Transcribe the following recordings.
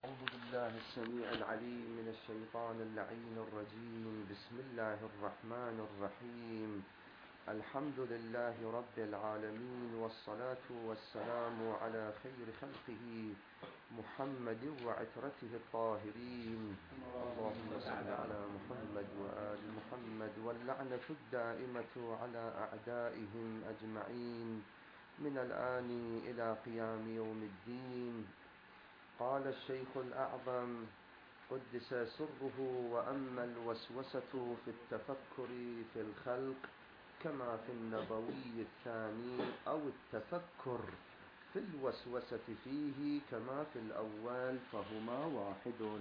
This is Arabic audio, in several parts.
أعوذ بالله السميع العليم من الشيطان اللعين الرجيم. بسم الله الرحمن الرحيم. الحمد لله رب العالمين، والصلاة والسلام على خير خلقه محمد وعترته الطاهرين. اللهم صل على محمد وآل محمد، واللعنة الدائمة على أعدائهم أجمعين من الآن إلى قيام يوم الدين. قال الشيخ الأعظم قدس سره: وأما الوسوسة في التفكر في الخلق كما في النبوي الثاني، أو التفكر في الوسوسة فيه كما في الأول، فهما واحد.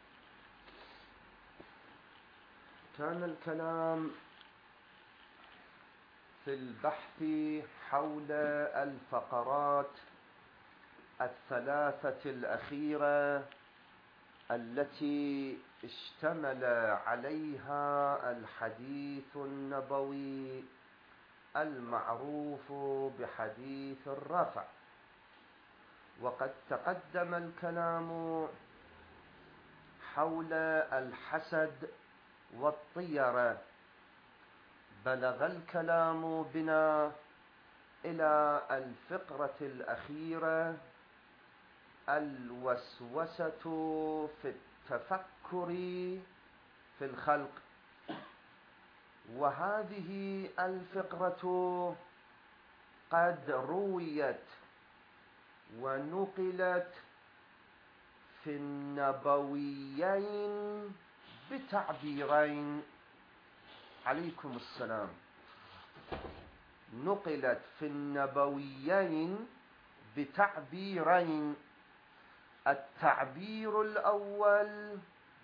كان الكلام في البحث حول الفقرات الثلاثة الأخيرة التي اشتمل عليها الحديث النبوي المعروف بحديث الرفع. وقد تقدم الكلام حول الحسد والطيرة، بلغ الكلام بنا إلى الفقرة الأخيرة: الوسوسة في التفكر في الخلق. وهذه الفقرة قد رويت ونقلت في النبويين بتعبيرين. عليكم السلام. نقلت في النبويين بتعبيرين. التعبير الأول: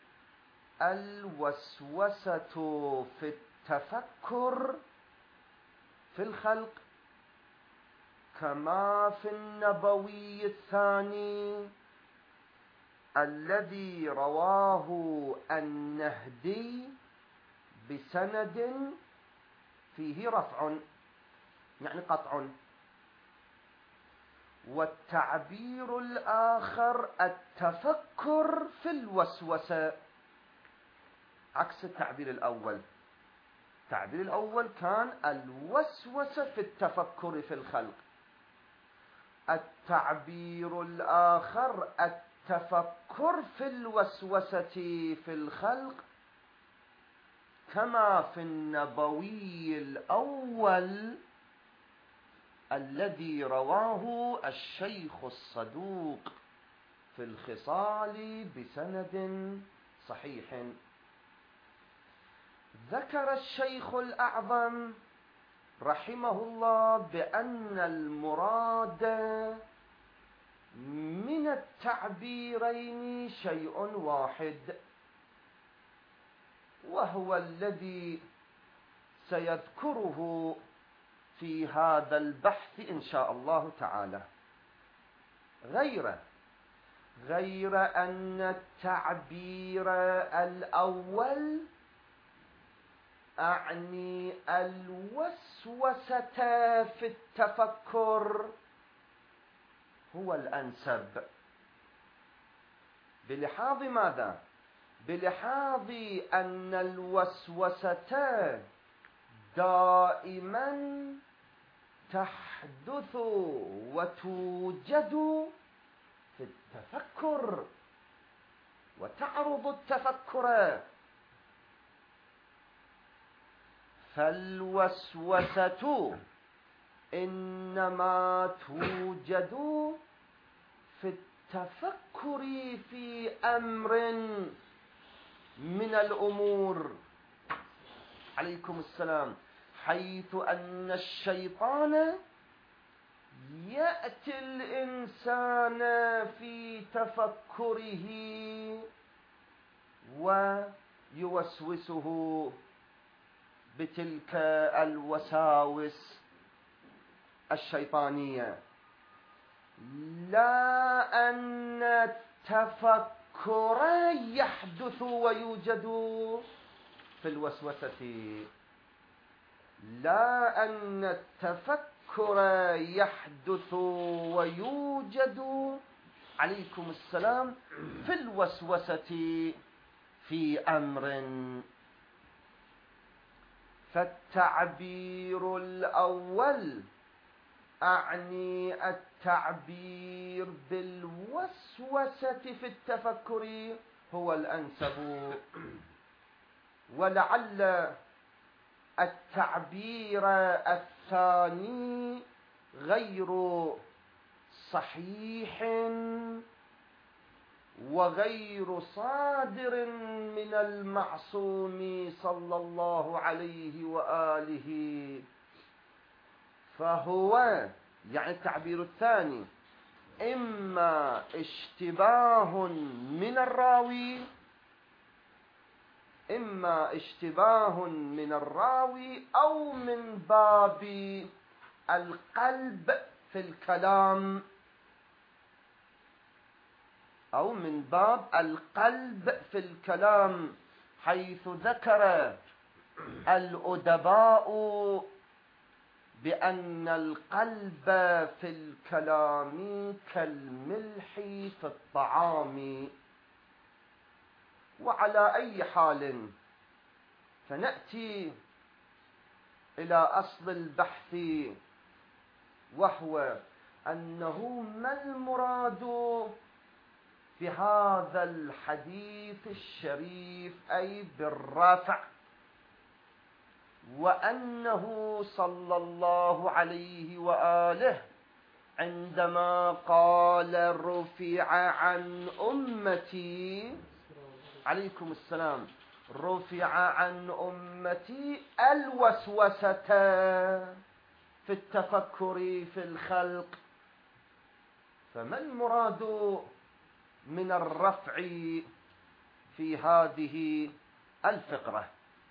الوسوسة في التفكر في الخلق كما في النبوي الثاني الذي رواه النهدي بسند فيه رفع، يعني قطع. والتعبير الآخر: التفكر في الوسوسة، عكس التعبير الأول. التعبير الأول كان الوسوسة في التفكر في الخلق. التعبير الآخر: التفكر في الوسوسة في الخلق كما في النبوي الأول الذي رواه الشيخ الصدوق في الخصال بسند صحيح. ذكر الشيخ الأعظم رحمه الله بأن المراد من التعبيرين شيء واحد، وهو الذي سيذكره في هذا البحث إن شاء الله تعالى، غير أن التعبير الأول أعني الوسوسة في التفكر هو الأنسب. بلحاظ ماذا؟ بلحاظ أن الوسوسة دائما تحدث وتوجد في التفكر وتعرض التفكر، فالوسوسة إنما توجد في التفكر في أمر من الأمور. عليكم السلام. حيث أن الشيطان يأتي الإنسان في تفكره ويوسوسه بتلك الوساوس الشيطانية، لا أن التفكر يحدث ويوجد في الوسوسة، لا أن التفكر يحدث ويوجد عليكم السلام في الوسوسة في أمر. فالتعبير الأول أعني التعبير بالوسوسة في التفكر هو الأنسب، ولعل التعبير الثاني غير صحيح وغير صادر من المعصوم صلى الله عليه وآله. فهو يعني التعبير الثاني إما اشتباه من الراوي، إما اشتباه من الراوي أو من باب القلب في الكلام، أو من باب القلب في الكلام، حيث ذكر الأدباء بأن القلب في الكلام كالملح في الطعام. وعلى أي حال فنأتي إلى أصل البحث، وهو أنه ما المراد في هذا الحديث الشريف أي بالرفع، وأنه صلى الله عليه وآله عندما قال رفع عن أمتي عليكم السلام، رفع عن أمتي الوسوسة في التفكر في الخلق. فما المراد من الرفع في هذه الفقرة؟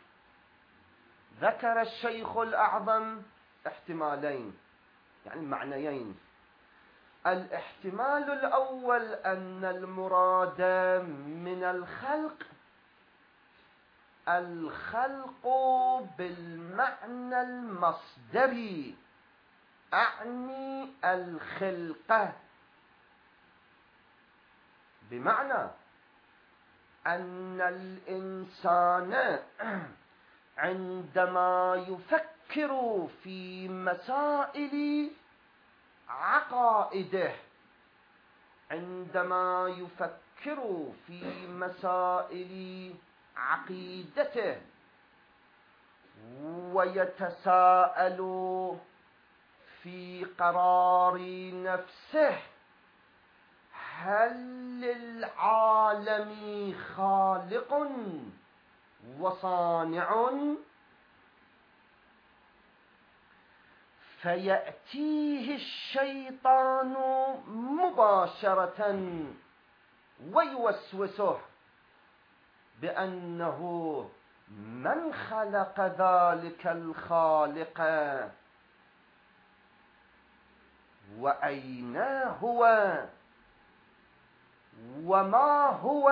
ذكر الشيخ الأعظم احتمالين، يعني معنيين. الاحتمال الأول أن المراد من الخلق بالمعنى المصدري، أعني الخلقة، بمعنى أن الإنسان عندما يفكر في مسائل عقائده، عندما يفكر في مسائل عقيدته ويتساءل في قرار نفسه هل للعالم خالق وصانع، فيأتيه الشيطان مباشرة ويوسوسه بأنه من خلق ذلك الخالق وأين هو وما هو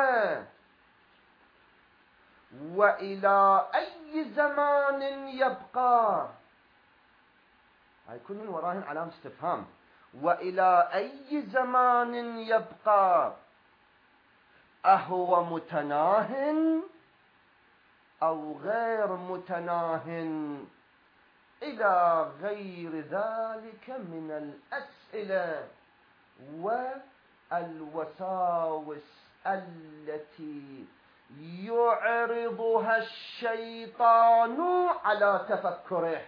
وإلى أي زمان يبقى. هاي كل من وراهن علامة استفهام. وإلى أي زمان يبقى، أهو متناه أو غير متناه، إلى غير ذلك من الأسئلة والوساوس التي يعرضها الشيطان على تفكره.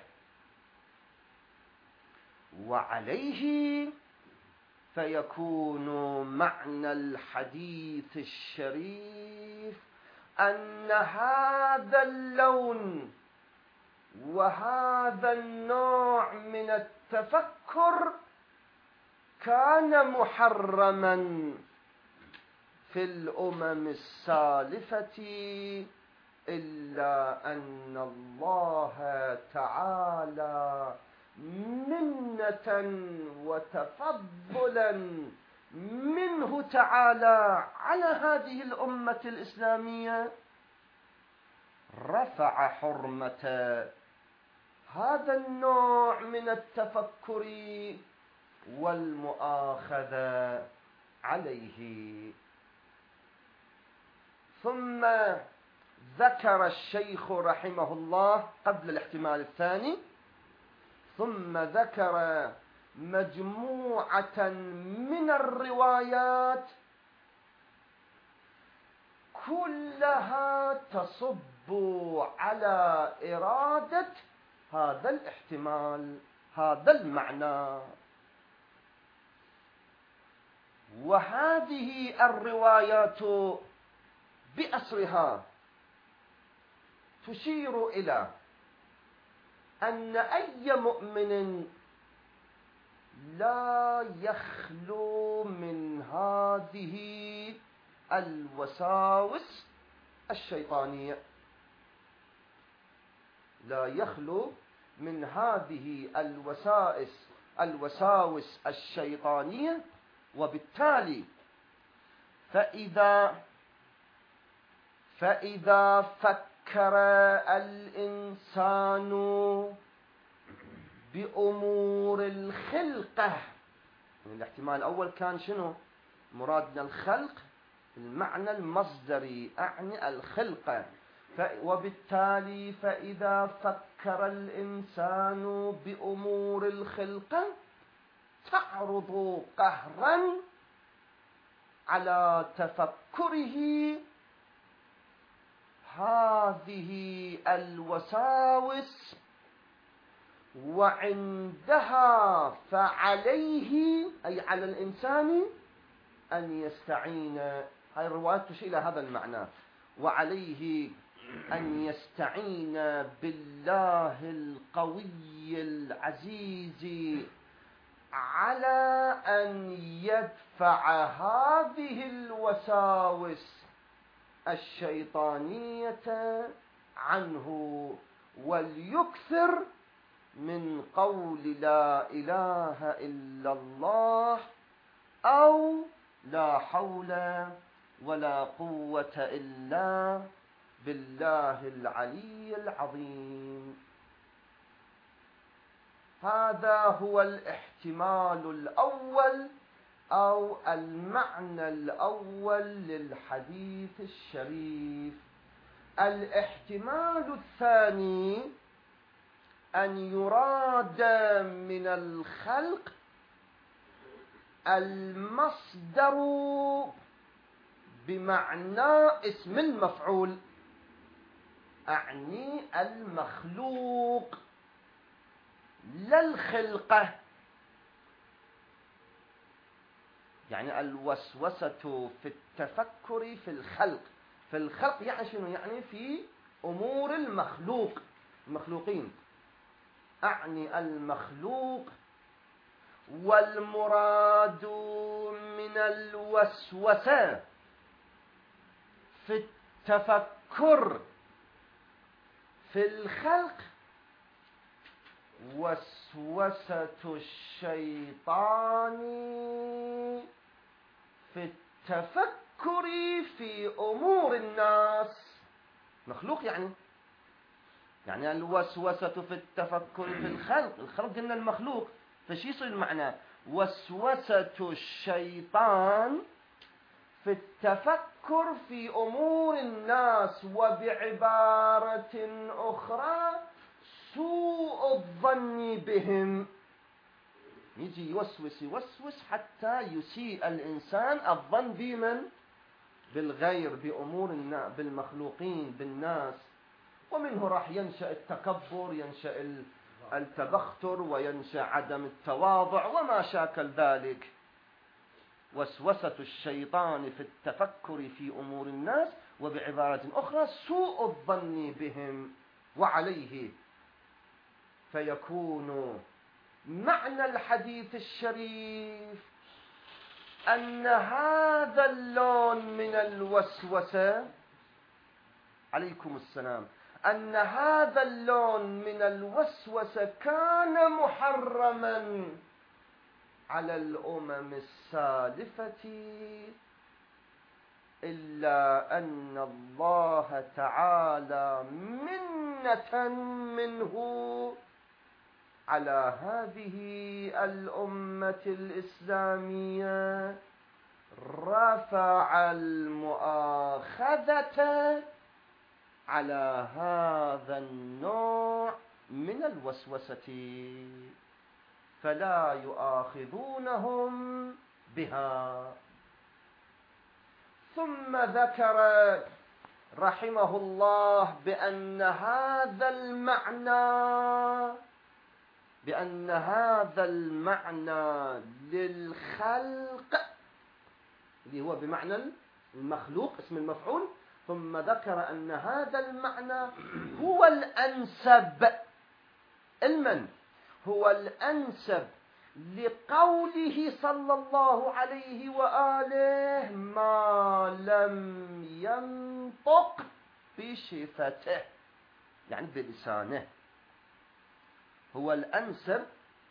وعليه فيكون معنى الحديث الشريف أن هذا اللون وهذا النوع من التفكر كان محرما في الأمم السالفة، إلا أن الله تعالى منة وتفضلا منه تعالى على هذه الأمة الإسلامية رفع حرمة هذا النوع من التفكر والمؤاخذة عليه. ثم ذكر الشيخ رحمه الله قبل الاحتمال الثاني، ثم ذكر مجموعة من الروايات كلها تصب على إرادة هذا الاحتمال، هذا المعنى. وهذه الروايات بأسرها تشير إلى أن أي مؤمن لا يخلو من هذه الوساوس الشيطانية، لا يخلو من هذه الوساوس الشيطانية. وبالتالي فإذا فكر الإنسان بأمور الخلقة، الاحتمال الأول كان شنو؟ مرادنا الخلق المعنى المصدري، أعني الخلقة. وبالتالي فإذا فكر الإنسان بأمور الخلقة تعرض قهرا على تفكره هذه الوساوس، وعندها فعليه أي على الإنسان أن يستعين، هاي الرواية تشير إلى هذا المعنى، وعليه أن يستعين بالله القوي العزيز على أن يدفع هذه الوساوس الشيطانية عنه، وليكثر من قول لا إله إلا الله أو لا حول ولا قوة إلا بالله العلي العظيم. هذا هو الاحتمال الأول أو المعنى الأول للحديث الشريف. الاحتمال الثاني أن يراد من الخلق المصدر بمعنى اسم المفعول، أعني المخلوق لا الخلقة. يعني الوسوسة في التفكر في الخلق، في الخلق يعني شنو؟ يعني في أمور المخلوقين، أعني المخلوق. والمراد من الوسوسة في التفكر في الخلق وسوسة الشيطان في التفكر في أمور الناس. مخلوق يعني الوسوسة في التفكر في الخلق قلنا المخلوق، فشي يصير المعنى وسوسة الشيطان في التفكر في أمور الناس، وبعبارة أخرى سوء الظن بهم. يجي يوسوس حتى يسيء الإنسان الظن بمن؟ بالغير، بأمور بالمخلوقين، بالناس. ومنه راح ينشأ التكبر، ينشأ التبختر، وينشأ عدم التواضع وما شاكل ذلك. وسوسة الشيطان في التفكر في أمور الناس، وبعبارة أخرى سوء الظن بهم. وعليه فيكون معنى الحديث الشريف أن هذا اللون من الوسوسة، عليكم السلام، أن هذا اللون من الوسوسة كان محرما على الأمم السالفة، إلا أن الله تعالى منة منه على هذه الأمة الإسلامية رفع المؤاخذة على هذا النوع من الوسوسة فلا يؤاخذونهم بها. ثم ذكر رحمه الله بأن هذا المعنى للخلق اللي هو بمعنى المخلوق اسم المفعول، ثم ذكر أن هذا المعنى هو الأنسب. هو الأنسب لقوله صلى الله عليه وآله ما لم ينطق بشفته، يعني بلسانه. هو الأنسب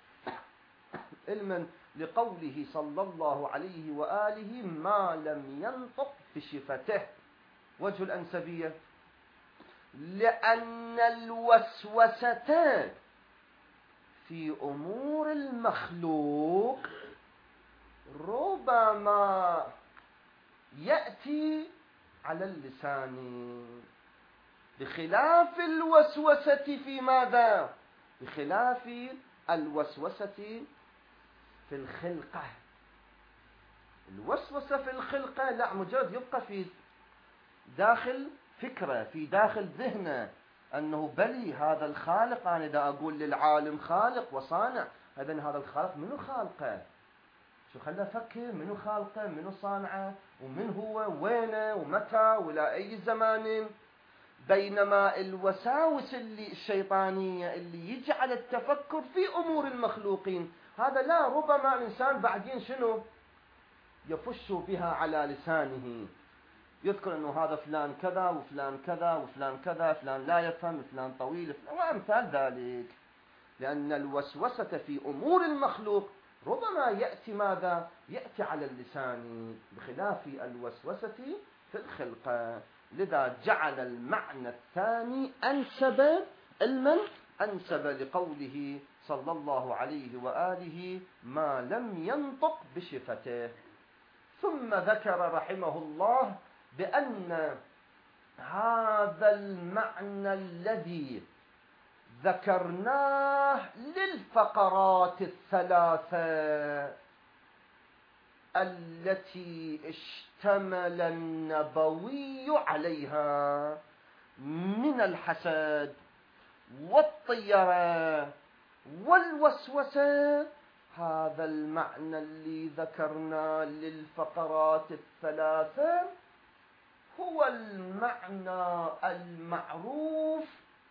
علما لقوله صلى الله عليه وآله ما لم ينطق بشفته. وجه الأنسبية لأن الوسوسة في أمور المخلوق ربما يأتي على اللسان، بخلاف الوسوسة في ماذا؟ بخلاف الوسوسة في الخلقة. الوسوسة في الخلقة لا، مجرد يبقى في داخل فكرة، في داخل ذهنه أنه بلي هذا الخالق. أنا إذا أقول للعالم خالق وصانع، إذن هذا الخالق منو خالقه؟ شو خلى أفكر منو خالقه، منو صانعه، ومن هو، وينه، ومتى، ولا أي زمان. بينما الوساوس الشيطانية اللي يجعل التفكر في أمور المخلوقين، هذا لا، ربما الإنسان بعدين شنو يفش بها على لسانه، يذكر أنه هذا فلان كذا وفلان كذا وفلان كذا، فلان لا يفهم، فلان طويل، وأمثال ذلك. لأن الوسوسة في أمور المخلوق ربما يأتي ماذا؟ يأتي على اللسان، بخلاف الوسوسة في الخلقة. لذا جعل المعنى الثاني أنسب لقوله صلى الله عليه وآله ما لم ينطق بشفته. ثم ذكر رحمه الله بأن هذا المعنى الذي ذكرناه للفقرات الثلاثة التي اشتمل النبوي عليها من الحسد والطيرة والوسوسة، هذا المعنى اللي ذكرنا للفقرات الثلاثة هو المعنى المعروف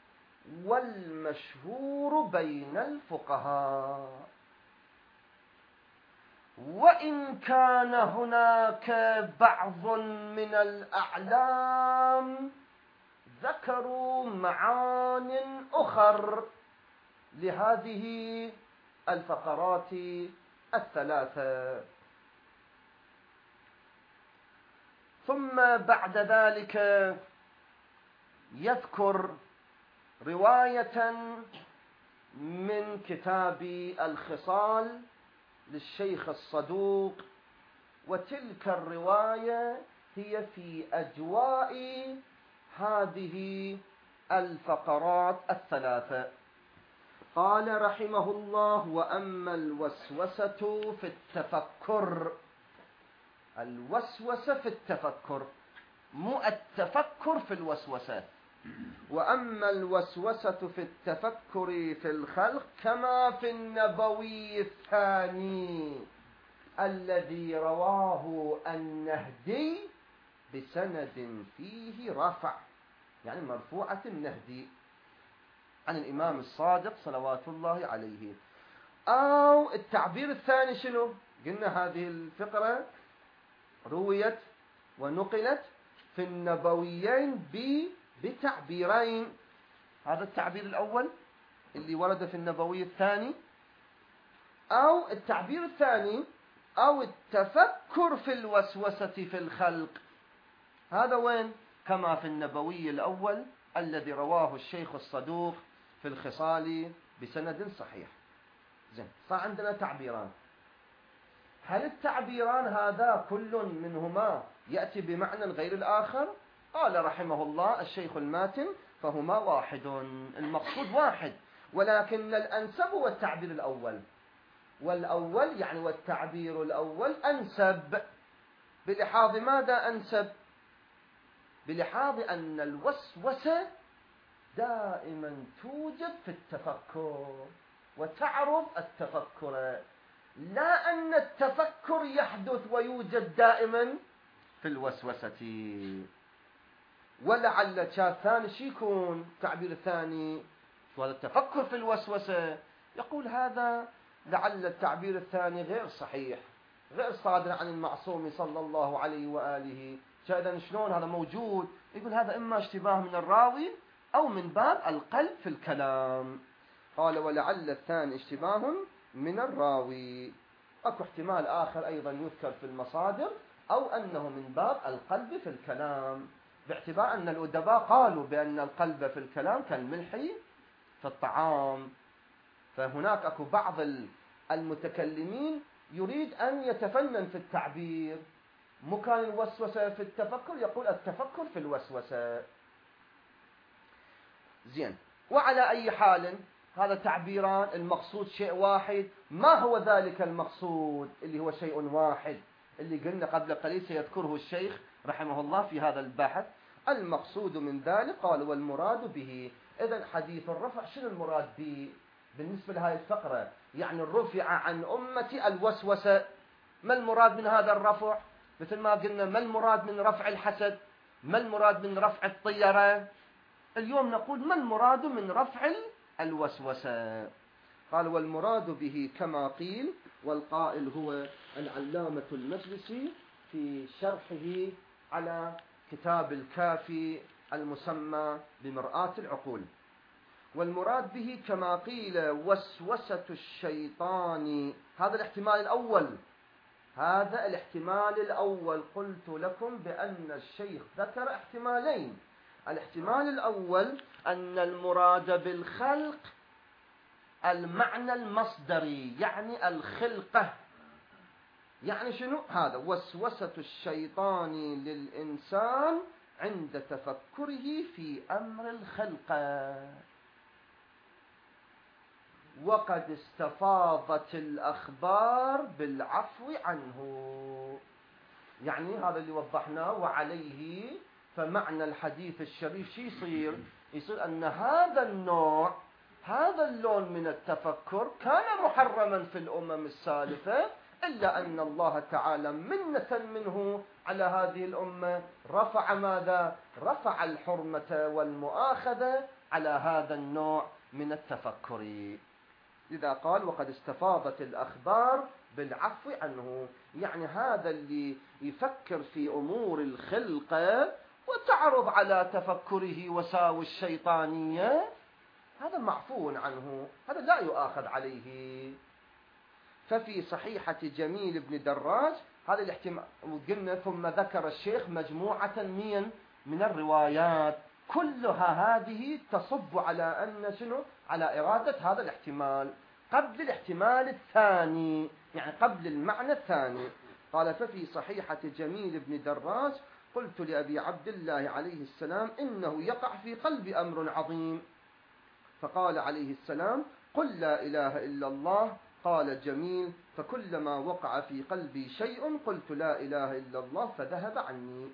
والمشهور بين الفقهاء. وإن كان هناك بعض من الأعلام ذكروا معان أخر لهذه الفقرات الثلاثة. ثم بعد ذلك يذكر رواية من كتاب الخصال للشيخ الصدوق، وتلك الرواية هي في أجواء هذه الفقرات الثلاثة. قال رحمه الله وأما الوسوسة في التفكر، الوسوسة في التفكر، مو التفكر في الوسوسة. وأما الوسوسة في التفكر في الخلق كما في النبوي الثاني الذي رواه النهدي بسند فيه رفع، يعني مرفوعة النهدي عن الإمام الصادق صلوات الله عليه. أو التعبير الثاني شنو؟ قلنا هذه الفقرة رويت ونقلت في النبويين بتعبيرين. هذا التعبير الأول اللي ورد في النبوي الثاني، أو التعبير الثاني أو التفكر في الوسوسة في الخلق. هذا وين؟ كما في النبوي الأول الذي رواه الشيخ الصدوق في الخصال بسند صحيح. زين، صار عندنا تعبيران. هل التعبيران هذا كل منهما يأتي بمعنى غير الآخر؟ قال رحمه الله الشيخ الماتن فهما واحد، المقصود واحد، ولكن الأنسب هو التعبير الأول، والأول يعني والتعبير الأول أنسب. بلحاظ ماذا أنسب؟ بلحاظ أن الوسوسة دائما توجد في التفكر وتعرض التفكر، لا أن التفكر يحدث ويوجد دائما في الوسوسة. ولعل الثاني شي يكون تعبير الثاني وهذا التفكر في الوسوسة، يقول هذا لعل التعبير الثاني غير صحيح، غير صادر عن المعصوم صلى الله عليه وآله. إذن شلون هذا موجود؟ يقول هذا إما اشتباه من الراوي أو من باب القلب في الكلام. قال ولعل الثاني اشتباه من الراوي، أكو احتمال آخر أيضا يذكر في المصادر، أو أنه من باب القلب في الكلام، باعتبار أن الأدباء قالوا بأن القلب في الكلام كالملح في الطعام. فهناك أكو بعض المتكلمين يريد أن يتفنن في التعبير، مكان الوسوسة في التفكر يقول التفكر في الوسوسة. زين، وعلى أي حال هذا تعبيران، المقصود شيء واحد. ما هو ذلك المقصود اللي هو شيء واحد اللي قلنا قبل قليل سيذكره الشيخ رحمه الله في هذا البحث؟ المقصود من ذلك قال والمراد به. إذن حديث الرفع شنو المراد به بالنسبة لهذه الفقرة؟ يعني الرفع عن أمتي الوسوسة. ما المراد من هذا الرفع؟ مثل ما قلنا ما المراد من رفع الحسد، ما المراد من رفع الطيرة. اليوم نقول ما المراد من رفع الوسوسة. قال والمراد به كما قيل، والقائل هو العلامة المجلسي في شرحه على كتاب الكافي المسمى بمرآة العقول. والمراد به كما قيل وسوسة الشيطان. هذا الاحتمال الأول، هذا الاحتمال الأول. قلت لكم بأن الشيخ ذكر احتمالين. الاحتمال الأول أن المراد بالخلق المعنى المصدري، يعني الخلقة. يعني شنو هذا؟ وسوسة الشيطان للإنسان عند تفكره في أمر الخلقة. وقد استفاضت الأخبار بالعفو عنه. يعني هذا اللي وضحناه. وعليه فمعنى الحديث الشريف شو يصير أن هذا النوع، هذا اللون من التفكر كان محرما في الأمم السالفة، إلا أن الله تعالى منة منه على هذه الأمة رفع ماذا؟ رفع الحرمة والمؤاخذة على هذا النوع من التفكر. إذا قال وقد استفاضت الأخبار بالعفو عنه، يعني هذا اللي يفكر في أمور الخلقة وتعرض على تفكره وساوي الشيطانية، هذا معفو عنه، هذا لا يؤاخذ عليه. ففي صحيحة جميل بن دراج هذا الاحتمال. وقلنا ثم ذكر الشيخ مجموعة من الروايات كلها هذه تصب على أن شنو؟ على إرادة هذا الاحتمال قبل الاحتمال الثاني، يعني قبل المعنى الثاني. قال ففي صحيحة جميل بن دراج قلت لأبي عبد الله عليه السلام إنه يقع في قلب أمر عظيم، فقال عليه السلام قل لا إله إلا الله. قال جميل فكلما وقع في قلبي شيء قلت لا إله إلا الله فذهب عني.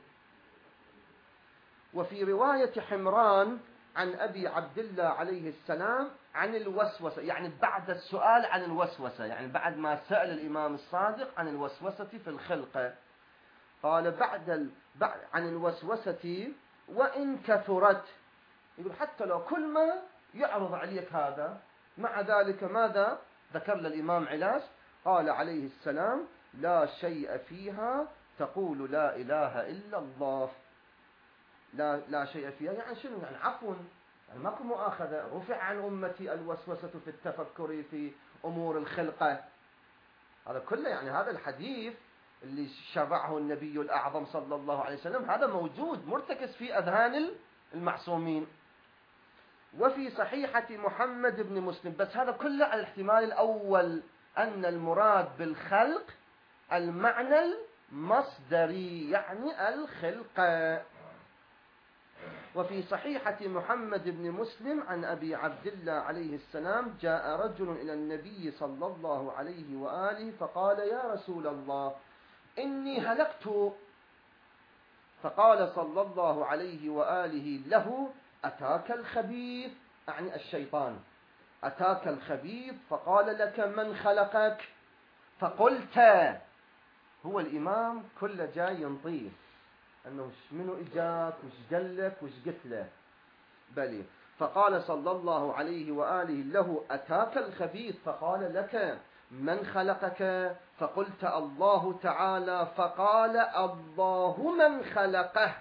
وفي رواية حمران عن أبي عبد الله عليه السلام عن الوسوسة، يعني بعد السؤال عن الوسوسة، يعني بعد ما سأل الإمام الصادق عن الوسوسة في الخلقة، قال بعد عن الوسوسة وإن كثرت، يقول حتى لو كل ما يعرض عليك هذا، مع ذلك ماذا ذكر للإمام علاش؟ قال عليه السلام لا شيء فيها تقول لا إله إلا الله. لا شيء فيها يعني شنو؟ يعني عفو، يعني ماكو مؤاخذة، رفع عن أمتي الوسوسة في التفكر في أمور الخلقة. هذا كله يعني هذا الحديث اللي شرعه النبي الأعظم صلى الله عليه وسلم هذا موجود مرتكز في أذهان المعصومين. وفي صحيحة محمد بن مسلم، بس هذا كله على الاحتمال الأول أن المراد بالخلق المعنى المصدري يعني الخلقة. وفي صحيحة محمد بن مسلم عن أبي عبد الله عليه السلام جاء رجل إلى النبي صلى الله عليه وآله فقال يا رسول الله إني هلكت. فقال صلى الله عليه وآله له أتاك الخبيث، يعني الشيطان، أتاك الخبيث فقال لك من خلقك؟ فقلت، هو الإمام كل جاي ينطيه أنه منو إجاك وش قلك وش قلت له، بلي. فقال صلى الله عليه وآله له أتاك الخبيث فقال لك من خلقك؟ فقلت الله تعالى. فقال الله من خلقه.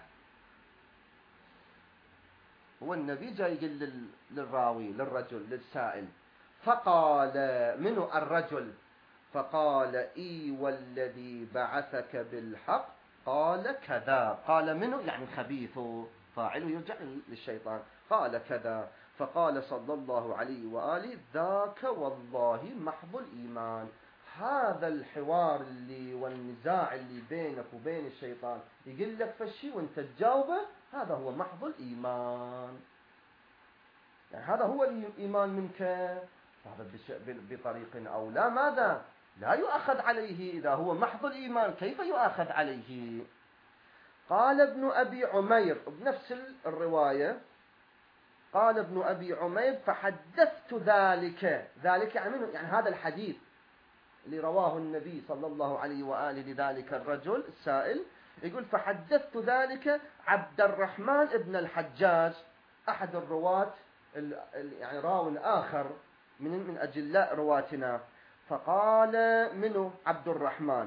هو النبي جاي يقول للراوي للرجل للسائل، فقال منو الرجل؟ فقال إي والذي بعثك بالحق قال كذا. قال منو يعني خبيث، فاعله يرجع للشيطان. قال كذا. فقال صلى الله عليه وآله ذاك والله محض الإيمان. هذا الحوار اللي والنزاع اللي بينك وبين الشيطان يقول لك فشي وانت تجاوبه، هذا هو محض الإيمان. يعني هذا هو الإيمان منك، هذا بطريق أو لا ماذا لا يؤخذ عليه. إذا هو محض الإيمان كيف يؤخذ عليه؟ قال ابن أبي عمير بنفس الرواية، قال ابن أبي عمير فحدثت ذلك يعني هذا الحديث اللي رواه النبي صلى الله عليه وآله لذلك الرجل السائل، يقول فحدثت ذلك عبد الرحمن ابن الحجاج، أحد الرواة يعني راو آخر من أجلاء رواتنا. فقال منه عبد الرحمن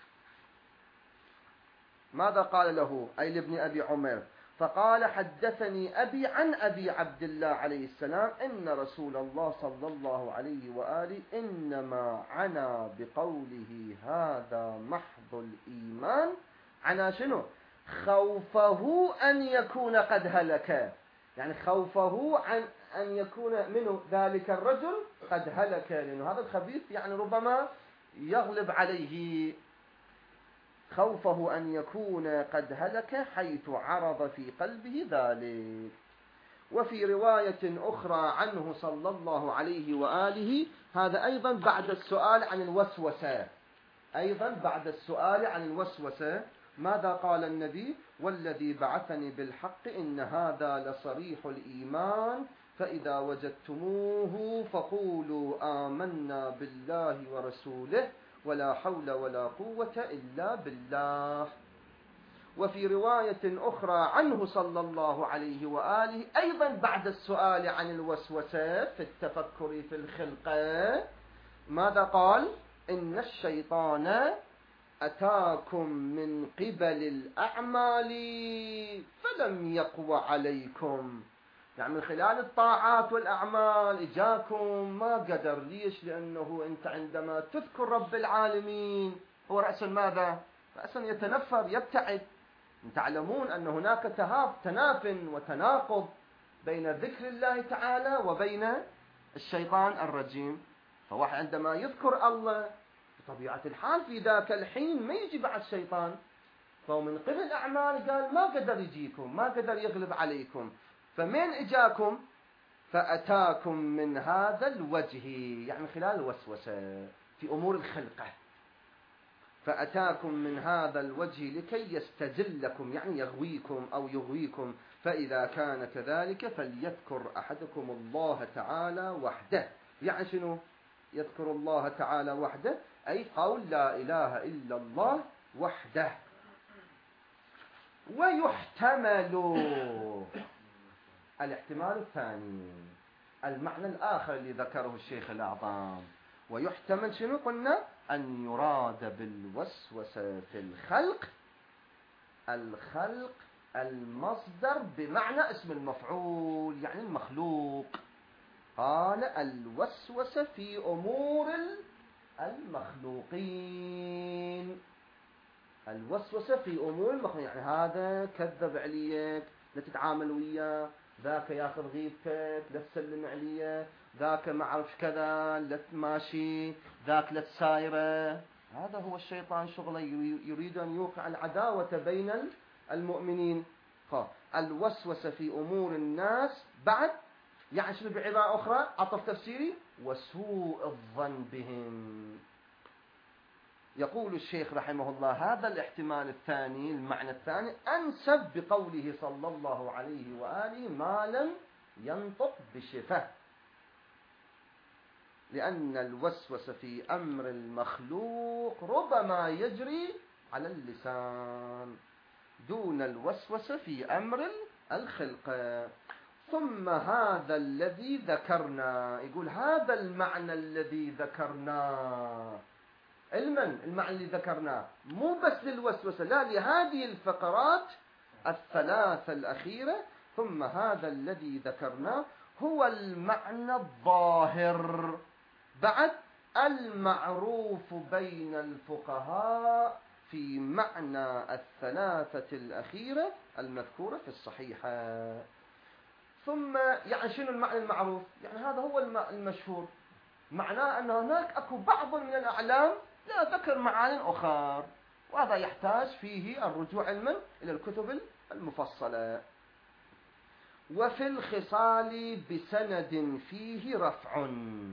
ماذا قال له أي لابن أبي عمير؟ فقال حدثني أبي عن أبي عبد الله عليه السلام إن رسول الله صلى الله عليه وآله إنما عنا بقوله هذا محض الإيمان، عنا شنو؟ خوفه أن يكون قد هلك، يعني خوفه عن أن يكون منه ذلك الرجل قد هلك، لأنه هذا الخبيث يعني ربما يغلب عليه، خوفه أن يكون قد هلك حيث عرض في قلبه ذلك. وفي رواية أخرى عنه صلى الله عليه وآله، هذا أيضا بعد السؤال عن الوسوسة، ماذا قال النبي؟ والذي بعثني بالحق إن هذا لصريح الإيمان فإذا وجدتموه فقولوا آمنا بالله ورسوله ولا حول ولا قوة إلا بالله. وفي رواية أخرى عنه صلى الله عليه وآله أيضا بعد السؤال عن الوسوسة في التفكر في الخلقة، ماذا قال؟ إن الشيطان أتاكم من قبل الأعمال فلم يقوى عليكم، يعني من خلال الطاعات والأعمال إجاكم ما قدر. ليش؟ لأنه أنت عندما تذكر رب العالمين هو رأس ماذا؟ رأس يتنفر يبتعد. تعلمون أن هناك تناف وتناقض بين ذكر الله تعالى وبين الشيطان الرجيم. فواحد عندما يذكر الله بطبيعة الحال في ذاك الحين ما يجي بعد الشيطان، فهو من قبل الأعمال قال ما قدر يجيكم، ما قدر يغلب عليكم. فمن إجاكم؟ فأتاكم من هذا الوجه، يعني من خلال الوسوسة في أمور الخلقة. فأتاكم من هذا الوجه لكي يستجلكم، يعني يغويكم أو يغويكم. فإذا كان كذلك فليذكر أحدكم الله تعالى وحده. يعني شنو يذكر الله تعالى وحده؟ أي قول لا إله إلا الله وحده. ويحتمل الاحتمال الثاني، المعنى الآخر اللي ذكره الشيخ الأعظم، ويحتمل شنو قلنا؟ أن يراد بالوسوسة في الخلق المصدر بمعنى اسم المفعول، يعني المخلوق. قال الوسوسة في أمور المخلوقين، الوسوسة في أمور المخلوقين، يعني هذا كذب عليك لا تتعامل وياه، ذاك ياخذ غيبتك لا تسلم عليه، ذاك ما اعرف كذا لا تماشي، ذاك لا تسايره. هذا هو الشيطان شغله، يريد أن يوقع العداوة بين المؤمنين. الوسوسة في أمور الناس بعد يعني شنو بعبارة أخرى عطف تفسيري؟ وسوء الظن بهم. يقول الشيخ رحمه الله هذا الاحتمال الثاني، المعنى الثاني، أنسب بقوله صلى الله عليه وآله ما لم ينطق بشفة، لأن الوسوسة في أمر المخلوق ربما يجري على اللسان دون الوسوسة في أمر الخلق. ثم هذا الذي ذكرنا، يقول هذا المعنى الذي ذكرناه، المعنى الذي ذكرناه مو بس للوسوسة، لا، لهذه الفقرات الثلاثة الأخيرة. ثم هذا الذي ذكرناه هو المعنى الظاهر بعد المعروف بين الفقهاء في معنى الثلاثة الأخيرة المذكورة في الصحيحة. ثم يعني شنو المعنى المعروف؟ يعني هذا هو المشهور، معناه أن هناك أكو بعض من الأعلام لا ذكر معان أخرى، وهذا يحتاج فيه الرجوع علما إلى الكتب المفصلة. وفي الخصال بسند فيه رفع.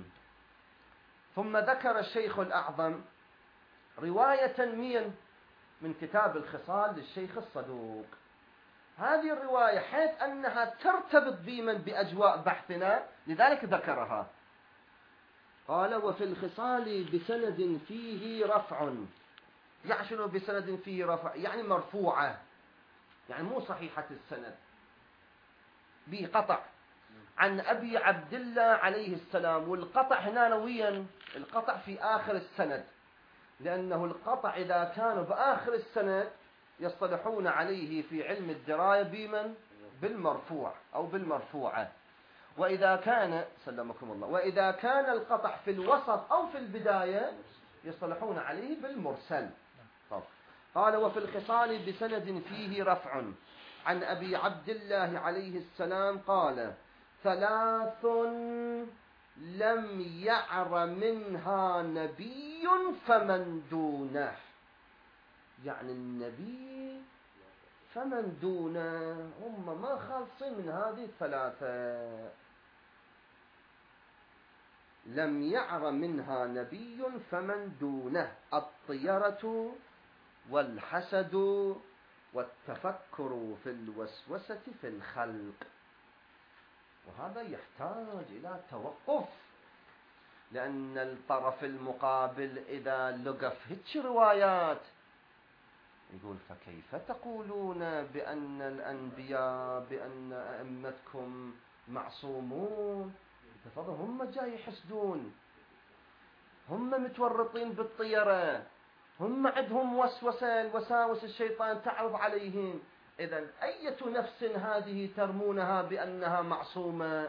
ثم ذكر الشيخ الأعظم رواية من كتاب الخصال للشيخ الصدوق. هذه الرواية حيث أنها ترتبط بأجواء بحثنا لذلك ذكرها. قال وفي الخصال بسند فيه رفع. يعني شنو بسند فيه رفع؟ يعني مرفوعة، يعني مو صحيحة السند، بقطع عن أبي عبد الله عليه السلام. والقطع هنا نويا القطع في آخر السند، لأنه القطع إذا كان بآخر السند يصطلحون عليه في علم الدراية بمن؟ بالمرفوع أو بالمرفوعة. وإذا كان سلمكم الله، وإذا كان القطع في الوسط أو في البداية يصطلحون عليه بالمرسل. قال وفي الخصال بسند فيه رفع عن أبي عبد الله عليه السلام قال ثلاث لم يعر منها نبي فمن دونه. يعني النبي فمن دونه هم ما خالصين من هذه الثلاثة. لم يعر منها نبي فمن دونه: الطيرة والحسد والتفكر في الوسوسة في الخلق. وهذا يحتاج إلى توقف، لأن الطرف المقابل إذا لقف هيك روايات يقول فكيف تقولون بأن الأنبياء بأن أئمتكم معصومون؟ تفضل هم جاي يحسدون، هم متورطين بالطيرة، هم عندهم وسوسة، وساوس الشيطان تعرض عليهم. إذن أية نفس هذه ترمونها بأنها معصومة؟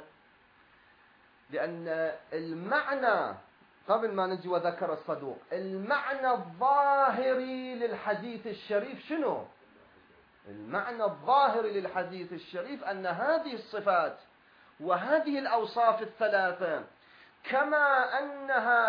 لأن المعنى قبل ما نجي وذكر الصدوق، المعنى الظاهري للحديث الشريف شنو؟ المعنى الظاهري للحديث الشريف أن هذه الصفات وهذه الأوصاف الثلاثة كما أنها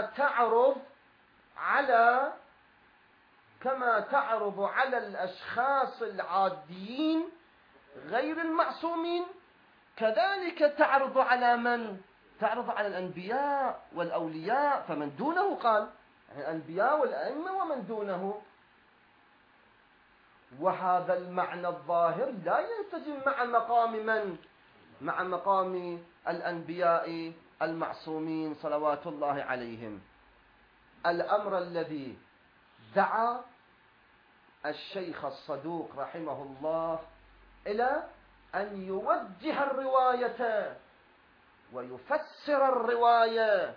تعرض على الأشخاص العاديين غير المعصومين، كذلك تعرض على من؟ تعرض على الأنبياء والأولياء فمن دونه. قال يعني الأنبياء والأئمة ومن دونه. وهذا المعنى الظاهر لا ينسجم مع مقام من؟ مع مقام الأنبياء المعصومين صلوات الله عليهم. الأمر الذي دعا الشيخ الصدوق رحمه الله إلى أن يوجه الرواية ويفسر الرواية.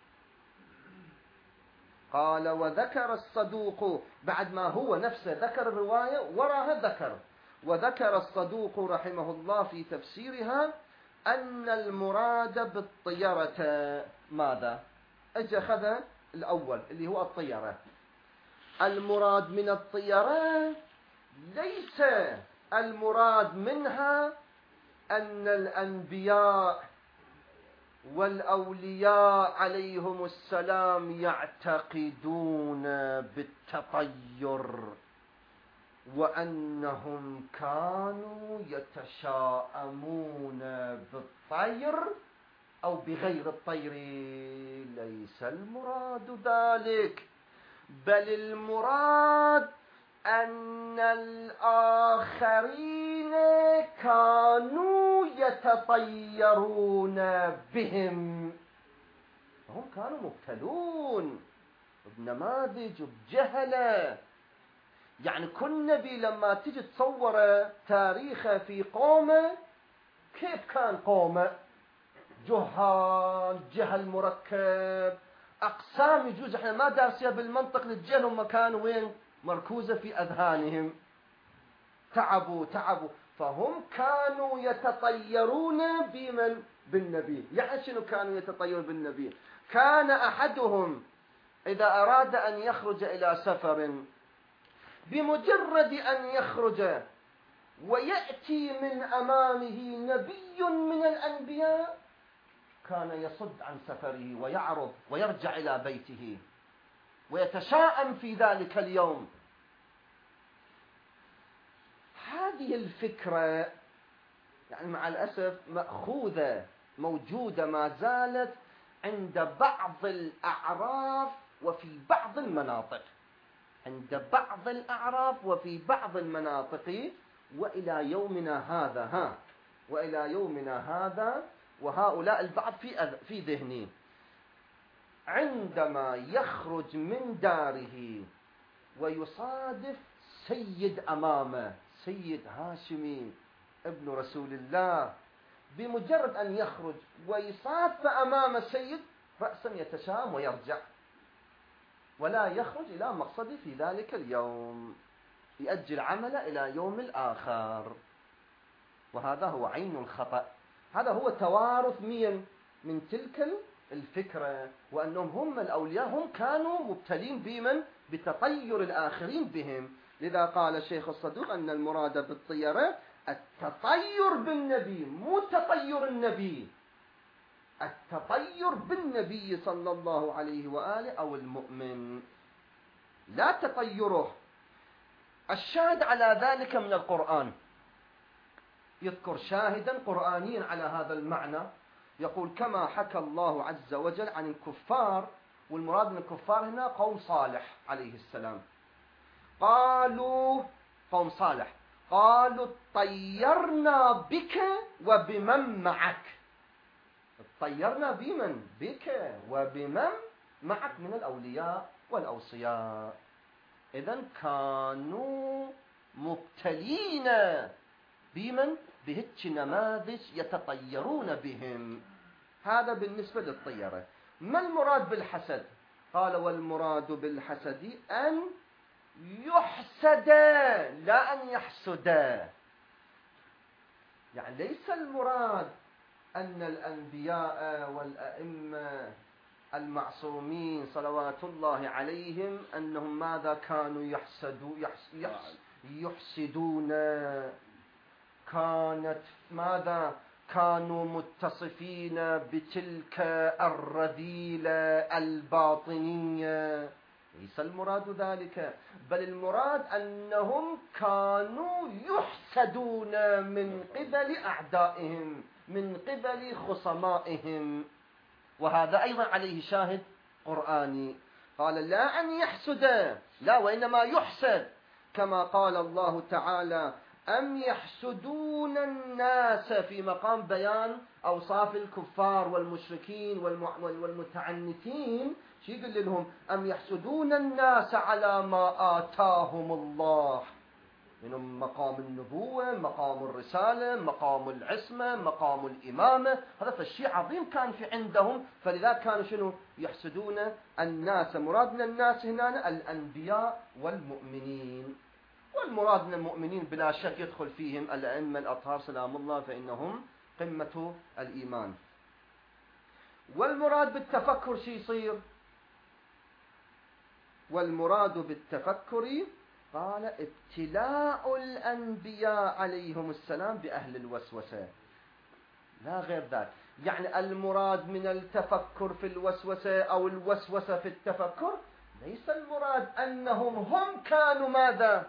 قال وذكر الصدوق بعد ما هو نفسه ذكر الرواية وراها ذكر، وذكر الصدوق رحمه الله في تفسيرها أن المراد بالطيرة ماذا؟ اجى خذ الأول اللي هو الطيرة. المراد من الطيرة ليس المراد منها أن الأنبياء والأولياء عليهم السلام يعتقدون بالتطير، وأنهم كانوا يتشاءمون بالطير أو بغير الطير. ليس المراد ذلك، بل المراد أن الآخرين كانوا يتطيرون بهم، هم كانوا مبتلون بنماذج وبجهلة. يعني كل نبي لما تجي تصور تاريخه في قومه، كيف كان قومه؟ جهل مركب، أقسام يجوز احنا ما دارسيها بالمنطق، للجهل هم كانوا وين؟ مركوزة في أذهانهم، تعبوا. فهم كانوا يتطيرون بمن؟ بالنبي. يعني شنو كانوا يتطيرون بالنبي؟ كان أحدهم إذا أراد أن يخرج إلى سفر، بمجرد أن يخرج ويأتي من أمامه نبي من الأنبياء، كان يصد عن سفره ويعرض ويرجع إلى بيته ويتشاءم في ذلك اليوم. هذه الفكرة يعني مع الأسف مأخوذة، موجودة ما زالت عند بعض الأعراف وفي بعض المناطق، عند بعض الأعراف وفي بعض المناطق، وإلى يومنا هذا وهؤلاء البعض في ذهني. عندما يخرج من داره ويصادف سيد أمامه، سيد هاشمي ابن رسول الله، بمجرد أن يخرج ويصادف أمام سيد، رأسا يتشام ويرجع، ولا يخرج إلى مقصده في ذلك اليوم، يؤجل عمله إلى يوم الآخر. وهذا هو عين الخطأ. هذا هو توارث من تلك الفكرة، وأنهم هم الأولياء، هم كانوا مبتلين بمن؟ بتطير الآخرين بهم. لذا قال الشيخ الصدوق أن المراد بالطيرة التطير بالنبي، مو تطير النبي، التطير بالنبي صلى الله عليه وآله أو المؤمن، لا تطيره. الشاهد على ذلك من القرآن، يذكر شاهدا قرآنيا على هذا المعنى، يقول: كما حكى الله عز وجل عن الكفار، والمراد من الكفار هنا قوم صالح عليه السلام، قالوا قوم صالح قالوا طيرنا بك وبمن معك. طيرنا بمن؟ بك وبمن معك من الأولياء والأوصياء. إذن كانوا مبتلين بمن؟ بهتش نماذج يتطيرون بهم. هذا بالنسبة للطيرة. ما المراد بالحسد؟ قال: والمراد بالحسد أن يحسد لا أن يحسد. يعني ليس المراد أن الأنبياء والأئمة المعصومين صلوات الله عليهم أنهم ماذا كانوا يحسدون، كانت ماذا؟ كانوا متصفين بتلك الرذيلة الباطنية. ليس المراد ذلك، بل المراد أنهم كانوا يحسدون من قبل أعدائهم، من قبل خصمائهم. وهذا أيضا عليه شاهد قرآني، قال: لا أن يحسد، لا، وإنما يحسد، كما قال الله تعالى: أم يحسدون الناس، في مقام بيان أوصاف الكفار والمشركين والمتعنتين. شو يقول لهم؟ أم يحسدون الناس على ما آتاهم الله، من مقام النبوة، مقام الرسالة، مقام العصمة، مقام الإمامة. هذا فالشيء عظيم كان في عندهم، فلذا كانوا شنو؟ يحسدون الناس. مراد من الناس هنا الأنبياء والمؤمنين، والمراد من المؤمنين بلا شك يدخل فيهم الأئمة الأطهار سلام الله، فإنهم قمة الإيمان. والمراد بالتفكر شي يصير؟ والمراد بالتفكر قال: ابتلاء الأنبياء عليهم السلام بأهل الوسوسة، لا غير ذلك. يعني المراد من التفكر في الوسوسة أو الوسوسة في التفكر ليس المراد أنهم هم كانوا ماذا؟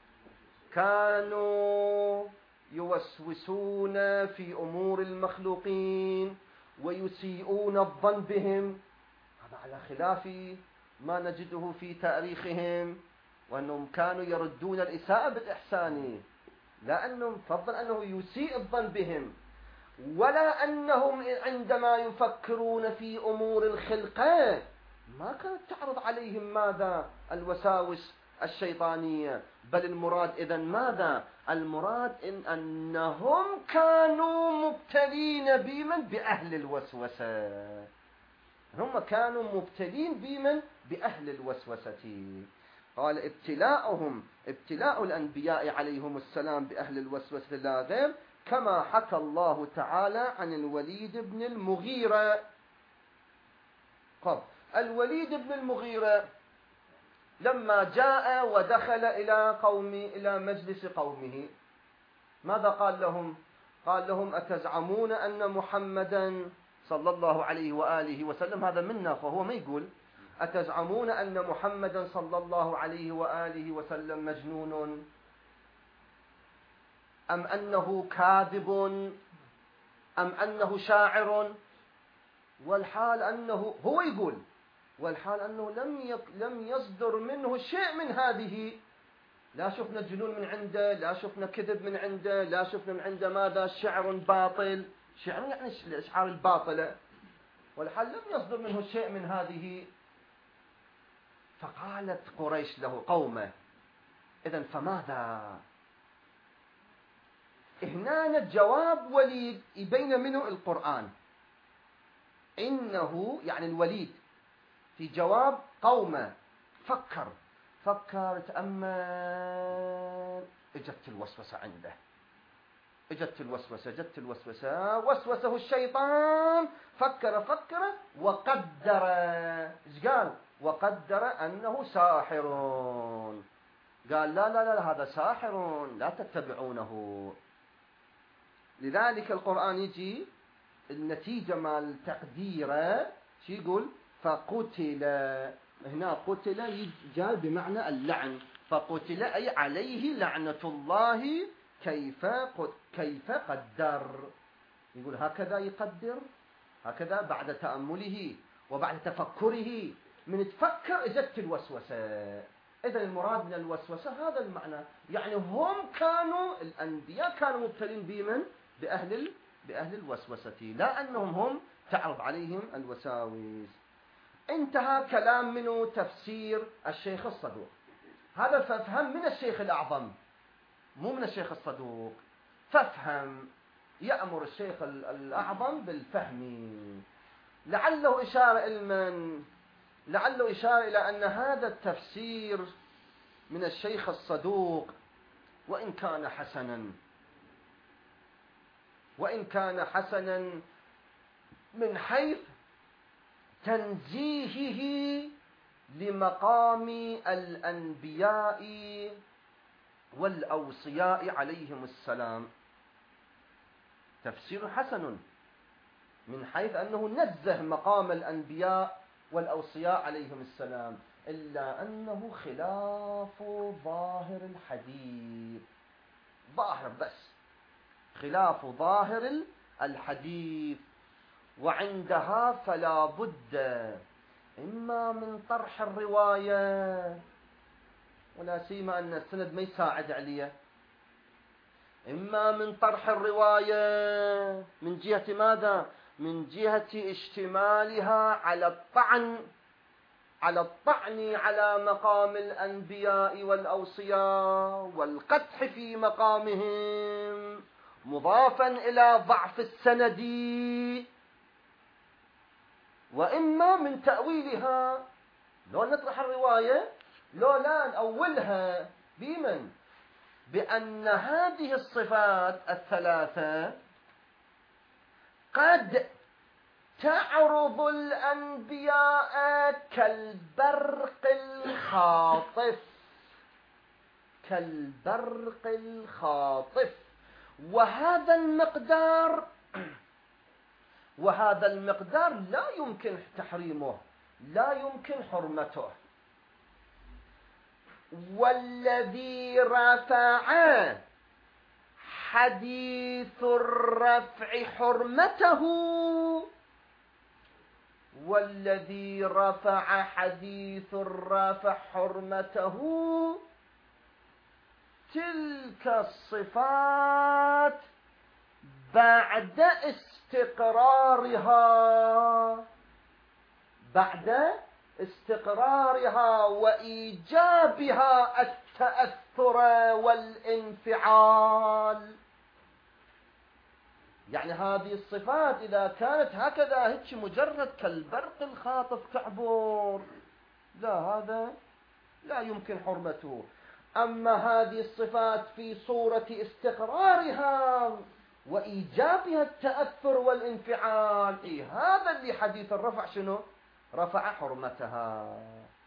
كانوا يوسوسون في أمور المخلوقين ويسيئون الظن بهم، هذا على خلاف ما نجده في تاريخهم، وأنهم كانوا يردون الإساءة بالإحسان، لا أنهم فضل أنه يسيء الظن بهم، ولا أنهم عندما يفكرون في أمور الخلقة ما كانت تعرض عليهم ماذا؟ الوساوس الشيطانية، بل المراد إذن ماذا؟ المراد أنهم كانوا مبتلين بمن؟ بأهل الوسوسة، هم كانوا مبتلين بمن؟ بأهل الوسوسة. قال ابتلاؤهم ابتلاء الأنبياء عليهم السلام بأهل الوسوسة لا غير، كما حكى الله تعالى عن الوليد بن المغيرة. الوليد بن المغيرة لما جاء ودخل إلى مجلس قومه ماذا قال لهم؟ قال لهم أتزعمون أن محمدا صلى الله عليه وآله وسلم، هذا منا فهو ما يقول، أتزعمون أن محمدا صلى الله عليه وآله وسلم مجنون أم أنه كاذب أم أنه شاعر؟ والحال أنه هو يقول، والحال أنه لم يصدر منه شيء من هذه، لا شفنا جنون من عنده، لا شفنا كذب من عنده، لا شفنا من عنده ماذا؟ شعر باطل، شعر يعني الأشعار الباطلة، والحال لم يصدر منه شيء من هذه. فقالت قريش له قومه إذن فماذا؟ هنا جواب وليد يبين منه القرآن، إنه يعني الوليد في جواب قومه فكر تأمل، اجت الوسوسة عنده، جت الوسوسة وسوسه الشيطان، فكر وقدر، ايش قال؟ وقدر أنه ساحر، قال لا هذا ساحر لا تتبعونه. لذلك القرآن يجي النتيجة مال تقديره شو يقول؟ فقتل، هنا قتل جاء بمعنى اللعن، فقتل أي عليه لعنة الله كيف قدر، يقول هكذا يقدر، هكذا بعد تأمله وبعد تفكره، من تفكر اجت الوسوسة. إذن المراد من الوسوسة هذا المعنى، يعني هم كانوا الأنبياء كانوا مبتلين بمن؟ بأهل الوسوسة، لا أنهم هم تعرض عليهم الوساوس. انتهى كلام منه تفسير الشيخ الصدوق، هذا فافهم من الشيخ الأعظم مو من الشيخ الصدوق، فافهم، يأمر الشيخ الأعظم بالفهم، لعله إشارة إلى أن هذا التفسير من الشيخ الصدوق وإن كان حسنا من حيث تنزيهه لمقام الأنبياء والأوصياء عليهم السلام، تفسير حسن من حيث أنه نزه مقام الأنبياء والأوصياء عليهم السلام، إلا أنه خلاف ظاهر الحديث، ظاهر بس خلاف ظاهر الحديث، وعندها فلا بد إما من طرح الرواية، ولا سيما أن السند ما يساعد عليه، إما من طرح الرواية من جهة ماذا؟ من جهة اشتمالها على الطعن على مقام الأنبياء والأوصياء والقدح في مقامهم، مضافا إلى ضعف السند، وإما من تأويلها، لو نطرح الرواية لو لا نأولها بمن؟ بأن هذه الصفات الثلاثة قد تعرض الأنبياء كالبرق الخاطف، وهذا المقدار وهذا المقدار لا يمكن تحريمه، لا يمكن حرمته. والذي رفع حديث الرفع حرمته، والذي رفع حديث الرفع حرمته تلك الصفات بعد استقرارها وإيجابها التأثر والانفعال. يعني هذه الصفات إذا كانت هكذا هيك مجرد كالبرق الخاطف كعبور، لا، هذا لا يمكن حرمته. أما هذه الصفات في صورة استقرارها وإيجابها التأثر والانفعال، هذا اللي حديث الرفع شنو؟ رفع حرمتها.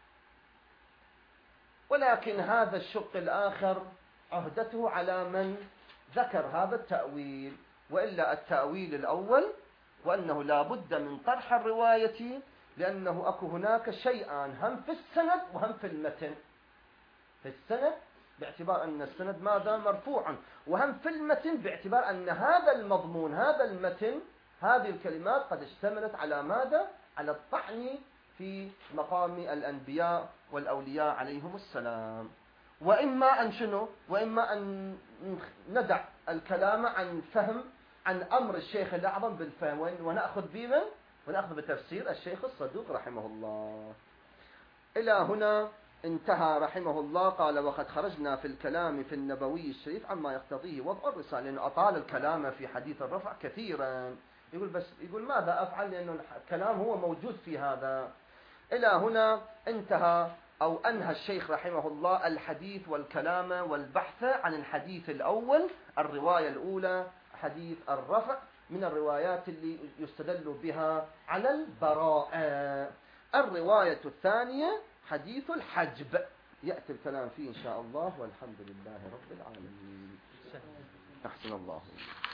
ولكن هذا الشق الآخر عهدته على من ذكر هذا التأويل، وإلا التأويل الأول وأنه لا بد من طرح الرواية، لأنه أكو هناك شيئان هم في السند وهم في المتن. في السند باعتبار أن السند ماذا؟ مرفوعا، وهم في المتن باعتبار أن هذا المضمون، هذا المتن، هذه الكلمات قد اشتملت على ماذا؟ على الطعن في مقام الأنبياء والأولياء عليهم السلام. وإما أن شنو؟ وإما أن ندع الكلام عن فهم، عن أمر الشيخ الأعظم بالفهم، ونأخذ بمن؟ ونأخذ بتفسير الشيخ الصدوق رحمه الله. إلى هنا انتهى رحمه الله. قال: وقد خرجنا في الكلام في النبوي الشريف عما يقتضيه وضع الرسالة، لأنه أطال الكلام في حديث الرفع كثيرا. يقول ماذا أفعل، لأنه الكلام هو موجود في هذا. إلى هنا انتهى أو أنهى الشيخ رحمه الله الحديث والكلام والبحث عن الحديث الأول، الرواية الأولى حديث الرفع من الروايات اللي يستدل بها على البراءة. الرواية الثانية حديث الحجب، يأتي الكلام فيه إن شاء الله، والحمد لله رب العالمين. أحسن الله.